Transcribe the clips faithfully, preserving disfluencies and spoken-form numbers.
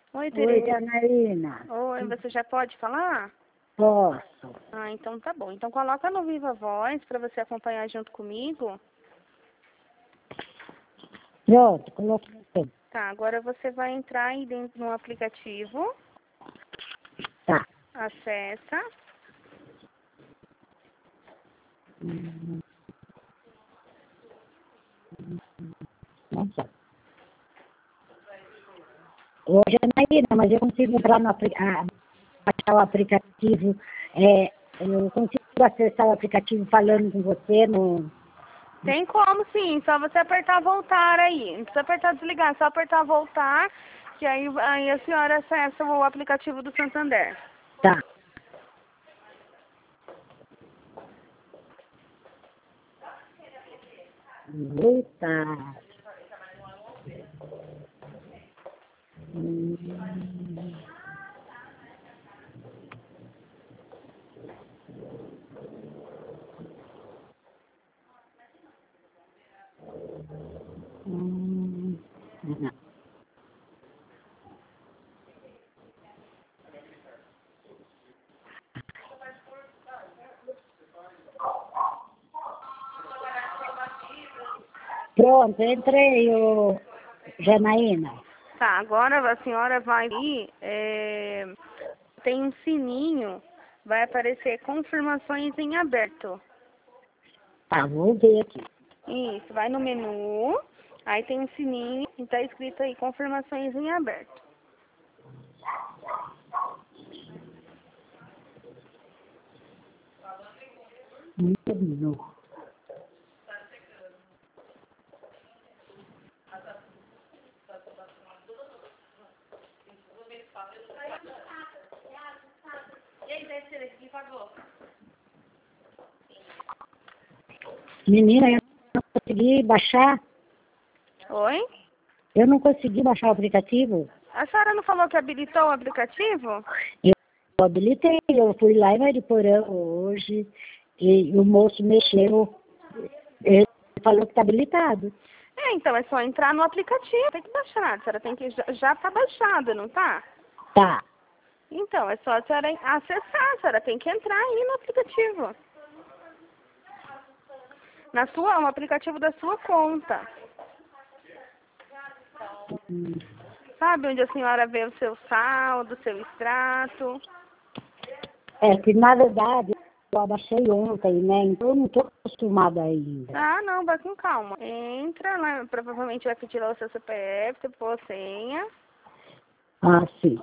Oi, Oi, Tereza. Janaína. Oi, você já pode falar? Posso. Ah, então tá bom. Então coloca no Viva Voz para você acompanhar junto comigo. Pronto, coloquei. Tá, agora você vai entrar aí dentro no aplicativo. Tá. Acessa. Nossa. Ô, Janaína, mas eu consigo entrar no apli- ah, baixar o aplicativo. É, eu consigo acessar o aplicativo falando com você no. Tem como sim, só você apertar voltar aí. Não precisa apertar desligar, só apertar voltar, que aí, aí a senhora acessa o aplicativo do Santander. Tá. Eita. Hum. Hum. Não. Pronto, entrei, ô, Janaína. Tá, agora a senhora vai ir, é, tem um sininho, vai aparecer confirmações em aberto. Tá, vou ver aqui. Isso, vai no menu, aí tem um sininho e tá escrito aí confirmações em aberto. Menu. Menina, eu não consegui baixar. Oi? Eu não consegui baixar o aplicativo. A senhora não falou que habilitou o aplicativo? Eu habilitei, eu fui lá em Mariporã hoje e o moço mexeu. Ele falou que está habilitado. É, então é só entrar no aplicativo, tem que baixar, a senhora tem que, já, já tá baixado, não tá? Tá. Então, é só a senhora acessar, a senhora tem que entrar aí no aplicativo. Na sua, no aplicativo da sua conta. Hum. Sabe onde a senhora vê o seu saldo, o seu extrato? É que, na verdade, eu abaixei ontem, né? Então eu não estou acostumada ainda. Ah, não, vai com calma. Entra lá, provavelmente vai pedir lá o seu C P F, depois a senha. Ah, sim.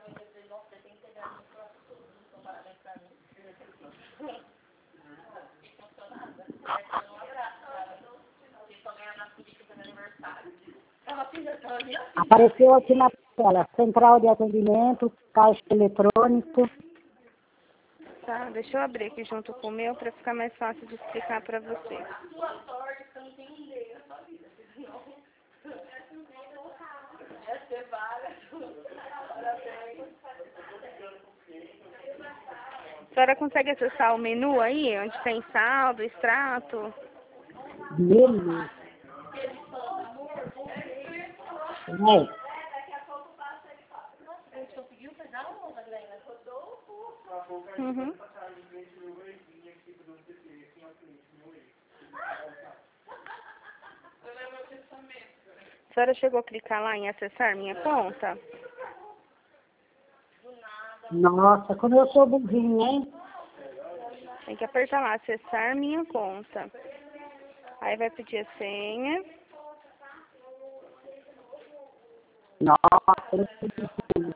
Apareceu aqui na tela, central de atendimento, caixa eletrônico. Tá, deixa eu abrir aqui junto com o meu para ficar mais fácil de explicar para você. A senhora consegue acessar o menu aí, onde tem saldo, extrato? Menu. É. Uhum. A senhora chegou a clicar lá em acessar minha conta? Nossa, como eu sou burrinha, hein? Tem que apertar lá, acessar minha conta. Aí vai pedir a senha. Nossa, eu sou burrinha.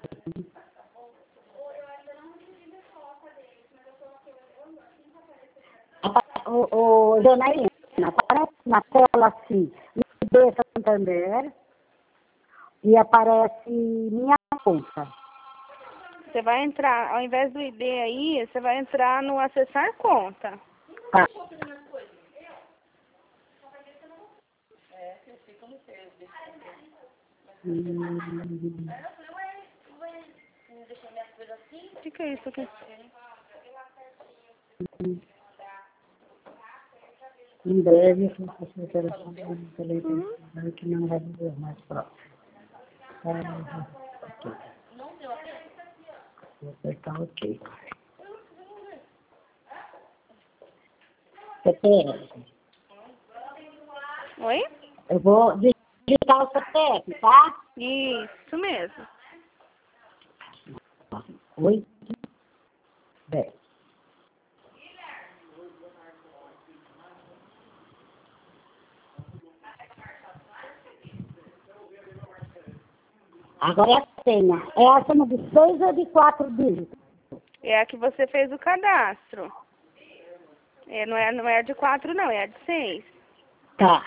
Ô, ô, Janaína, aparece na tela assim, I D Santander e aparece minha conta. Você vai entrar, ao invés do I D aí, você vai entrar no acessar conta. Tá. Hum, O que, que é isso aqui? em breve, eu vou fazer o telefone Uhum. que não vai dizer mais próximo. Ah, ok. Vou apertar OK. C P F. Oi? Eu vou digitar o C P F, tá? Isso mesmo. Oito, dez. Agora é a senha. É a senha de seis ou de quatro dígitos? É a que você fez o cadastro. É, não, é, não é a de quatro, não, é a de seis. Tá.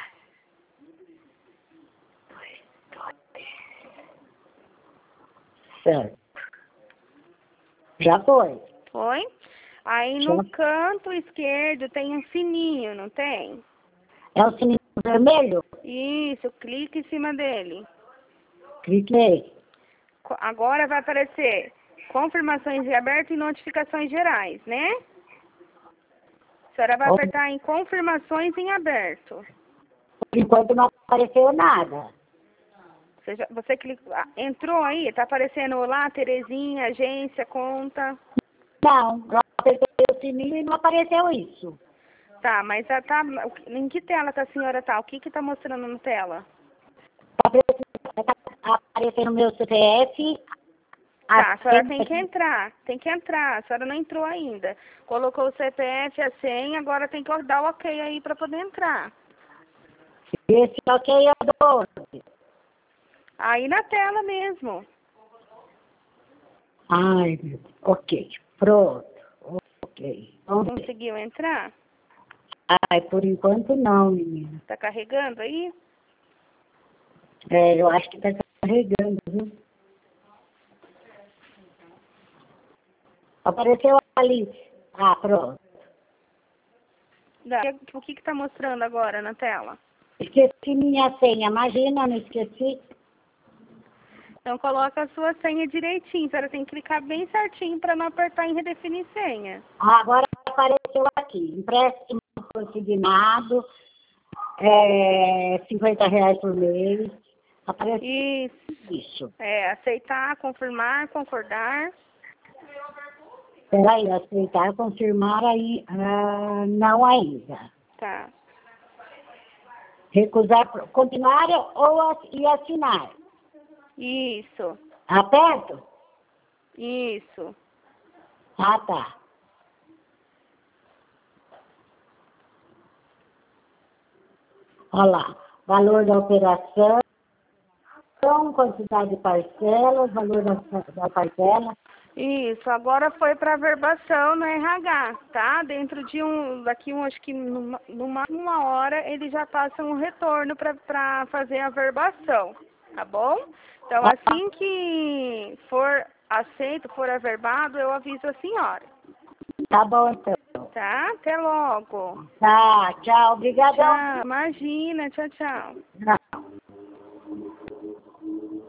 Certo. Já foi. Foi? Aí Já. no canto esquerdo tem um sininho, não tem? É o sininho vermelho? Isso, clique em cima dele. Cliquei. Co- Agora vai aparecer confirmações de aberto e notificações gerais, né? A senhora vai Ó, apertar em confirmações em aberto. por enquanto não apareceu nada. Você, já, você clicou, ah, entrou aí, tá aparecendo lá, Terezinha, agência, conta. Não, eu apertei o sininho e não apareceu isso. Tá, mas a, tá, o que- em que tela que a senhora tá? O que que tá mostrando na tela? Tá aparecendo, tá aparecendo meu C P F. Tá, a senhora senha tem que entrar, tem que entrar, a senhora não entrou ainda. Colocou o C P F, a senha, agora tem que dar o ok aí pra poder entrar. Esse OK é doze. Aí na tela mesmo. Ai, meu Deus. OK. Pronto. OK. Vamos ver. Conseguiu entrar? Ai, por enquanto não, menina. Tá carregando aí? É, eu acho que tá carregando, viu? Apareceu ali. Ah, pronto. Dá. O que que tá mostrando agora na tela? Esqueci minha senha. Imagina, não esqueci. Então coloca a sua senha direitinho. A senhora tem que clicar bem certinho para não apertar em redefinir senha. Ah, agora apareceu aqui. Empréstimo consignado. É, cinquenta reais por mês. Apareceu Isso. isso. É, aceitar, confirmar, concordar. Peraí, aceitar, confirmar aí. Ah, não ainda. Tá. Recusar, continuar ou ass- e assinar. Isso. Aperto? Isso. Ah, tá. Olha lá. Valor da operação, quantidade de parcelas, valor da, da parcela. Isso. Agora foi para verbação no R H, tá? Dentro de um, daqui um, acho que numa, numa uma hora ele já passa um retorno para fazer a verbação, tá bom? Então assim que for aceito, for averbado, eu aviso a senhora, Tá bom, então. tá? Até logo. Tá, tchau. Obrigadão. Tchau. Imagina. Tchau, tchau. Tchau.